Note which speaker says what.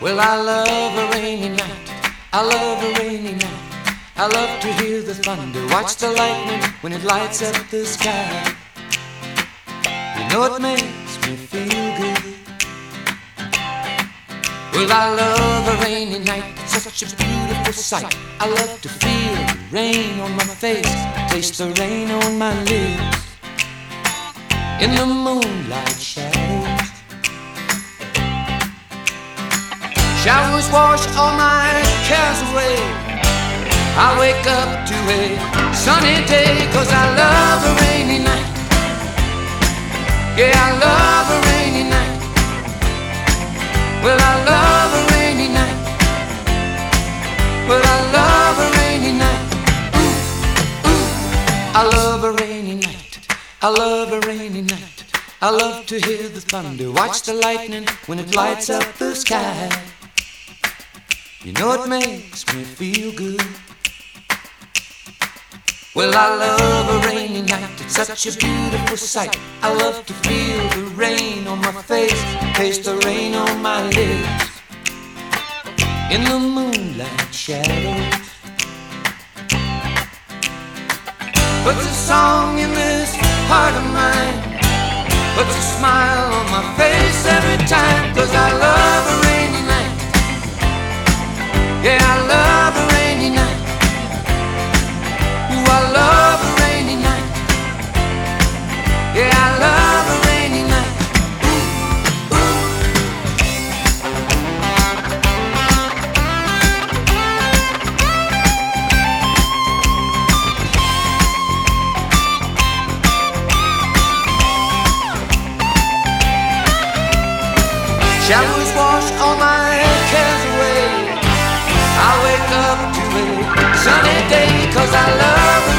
Speaker 1: Well, I love a rainy night. I love a rainy night. I love to hear the thunder, watch the lightning when it lights up the sky. You know it makes me feel good. Well, I love a rainy night, it's such a beautiful sight. I love to feel the rain on my face, taste the rain on my lips. In the moonlight shadows, showers wash all my cares away. I wake up to a sunny day, 'cause I love a rainy night. Yeah, I love a rainy night. Well, I love a rainy night. Well, I love a rainy night. Ooh, ooh. I love a rainy night. I love a rainy night. I love to hear the thunder, watch the lightning when it lights up the sky. You know it makes me feel good. Well, I love a rainy night, it's such a beautiful sight. I love to feel the rain on my face, taste the rain on my lips. In the moonlight shadows, puts a song in this heart of mine, puts a smile on my face every time, 'cause I love a rainy night. Yeah, I love a rainy night. Ooh, I love a rainy night. Yeah, I love a rainy night. Ooh, ooh. Showers wash all my cares away. I wake up to a sunny day, 'cause I love